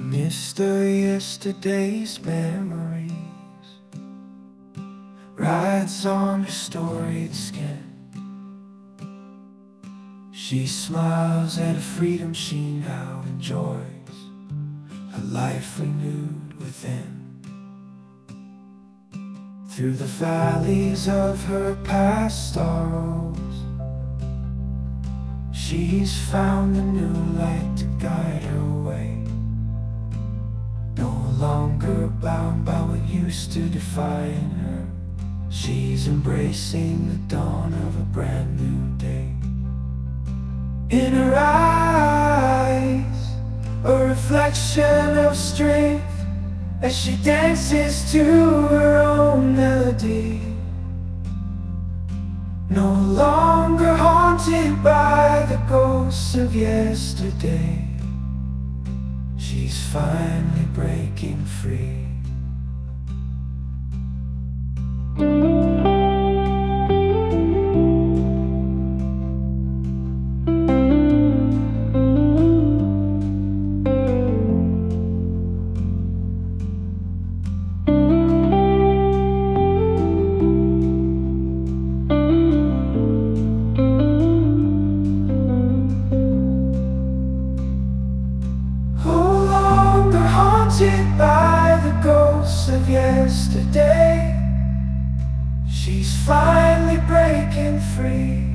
Mr. Yesterday's memories rides on her storied skin. She smiles at a freedom she now enjoys, a life renewed within. Through the valleys of her past sorrows, she's found a new light to guide her way. No longer bound by what used to define her, she's embracing the dawn of a brand new day. In her eyes, a reflection of strength as she dances to her own melody. No longer haunted by the ghosts of yesterday, she's finally breaking free. By the ghosts of yesterday, she's finally breaking free.